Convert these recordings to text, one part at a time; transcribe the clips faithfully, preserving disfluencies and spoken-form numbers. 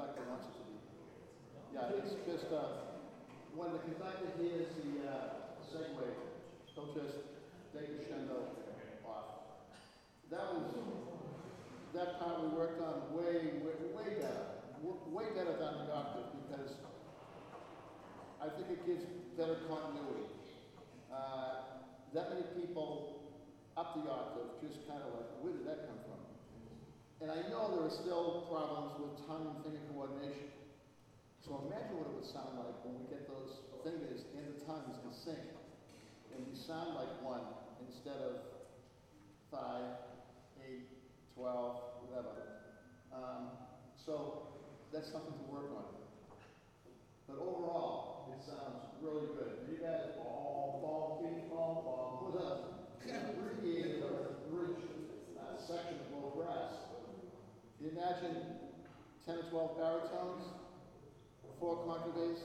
conductor wants it to be. Yeah, it's just, uh, when the conductor hears the, uh, segue, he'll just take the shendo off. That was, that part we worked on way, way, way better, w- way better than the octave, because I think it gives better continuity. Uh, that many people up the octave, just kind of like, where did that come from? And I know there are still problems with tongue and finger coordination. So imagine what it would sound like when we get those fingers and the tongues in sync, and you sound like one instead of five, eight, twelve, whatever. Um, so that's something to work on. But overall, it sounds really good. You guys, ball, ball, ping pong, ball, with a abbreviated or bridge uh, section of low brass. Can you imagine ten or twelve baritones, four contrabasses?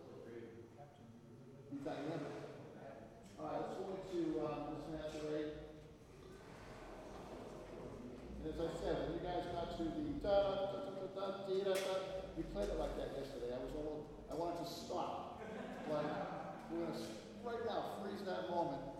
Be dynamic. All right, let's go into um, this master eight. And as I said, when you guys got to the da da da da da da da da, we played it like that yesterday. I was a little, I wanted to stop. Like, we're gonna right now freeze that moment.